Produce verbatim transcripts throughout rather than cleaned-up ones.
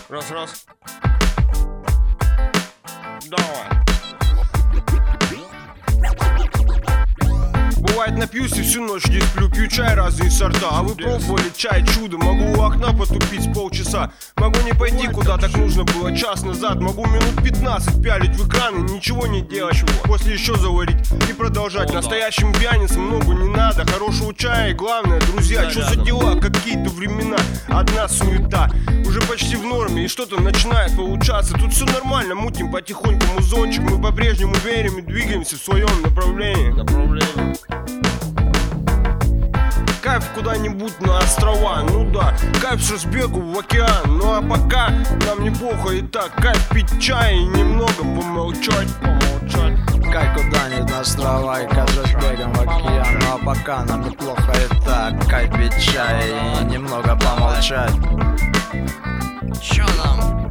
Раз, раз. Давай. Бывает, напьюсь и всю ночь не сплю. Пью чай разные сорта. А вы пробовали чай чудо? Могу у окна потупить с полчаса. Могу не пойти куда так нужно было час назад. Могу минут пятнадцать пялить в экран и ничего не делать. После еще заварить и продолжать. Настоящим пьяницам много не надо. Хорошего чая и главное, друзья, что за дела? Какие-то времена, одна суета. Уже почти в норме и что-то начинает получаться. Тут все нормально, мутим потихоньку музончик. Мы по-прежнему верим и двигаемся в своем направлении. Направлении. Кайф куда-нибудь на острова, ну да, кайф с разбегу в океан. Ну а пока нам неплохо и так. Кайф пить чай и немного помолчать, помолчать. Кайф куда-нибудь на острова и кайф с разбегом в океан. Ну а пока нам неплохо и так. Кайф пить чай и немного помолчать. Чё нам?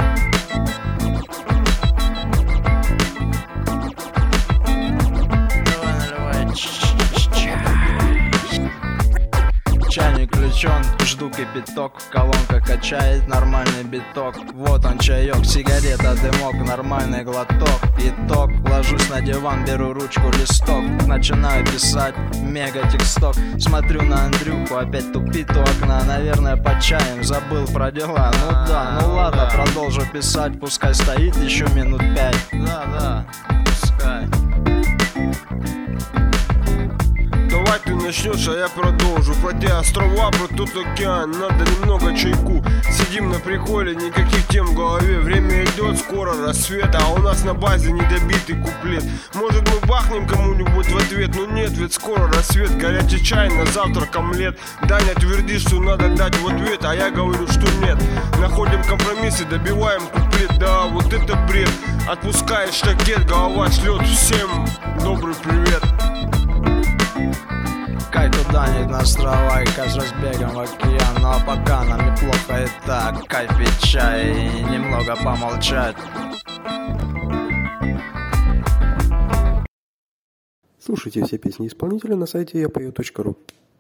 Чайник включен, жду кипяток. Колонка качает нормальный биток. Вот он чаек, сигарета, дымок, нормальный глоток. Итог, ложусь на диван, беру ручку, листок. Начинаю писать мега тексток. Смотрю на Андрюху, опять тупит у окна. Наверное, под чаем забыл про дела. Ну да, ну ладно, продолжу писать. Пускай стоит еще минут пять. Да, да, пускай. Давай ты начнешь, а я продолжу. Про те острова, про тот океан. Надо немного чайку. Сидим на приколе, никаких тем в голове. Время идет, скоро рассвет. А у нас на базе недобитый куплет. Может мы бахнем кому-нибудь в ответ. Но нет, ведь скоро рассвет. Горячий чай, на завтрак омлет. Даня твердит, что надо дать в ответ. А я говорю, что нет. Находим компромиссы, добиваем куплет. Да, вот это бред. Отпускает штакет, голова шлет всем добрый привет. Кайф куда-нибудь на острова и кайф с разбегом в океан. Ну а пока нам неплохо и так. Кайф пить чай и немного помолчать. Слушайте все песни исполнителя на сайте я пою точка ру.